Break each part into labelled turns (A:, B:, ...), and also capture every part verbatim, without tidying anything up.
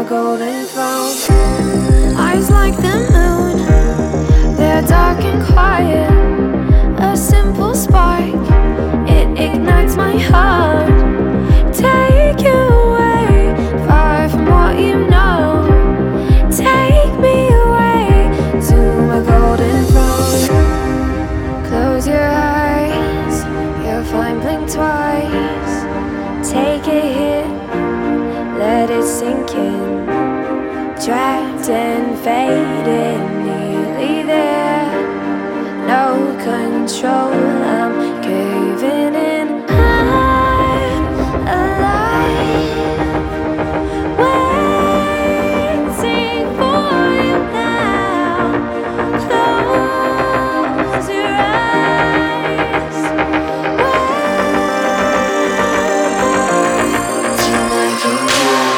A: golden throne. Eyes like the moon, they're dark and quiet. A simple spark, it ignites my heart. Take you away, far from what you know. Take me away to my golden throne. Close your eyes, you'll find blink twice. Take a hit, let it sink in. Trapped and faded, nearly there. No control, I'm caving in. I'm alive, waiting for you now. Close your eyes, wait till I can come.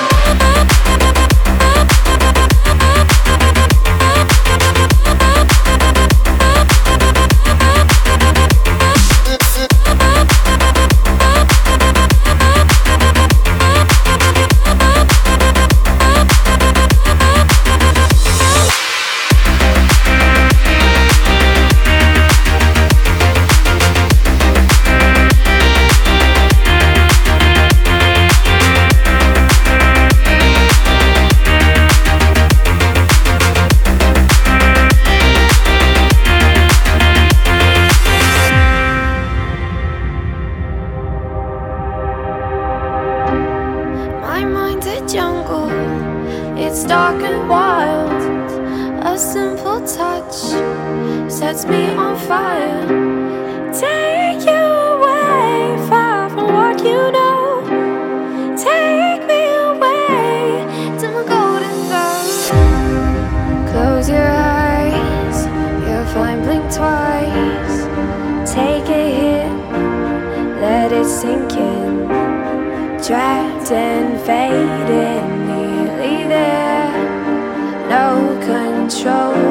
A: My mind's a jungle, it's dark and wild. A simple touch sets me on fire. Take you away, far from what you know. Take me away to my golden throne. Close your eyes, you'll find blink twice. Take a hit, let it sink in. Trapped and faded, nearly there. No control.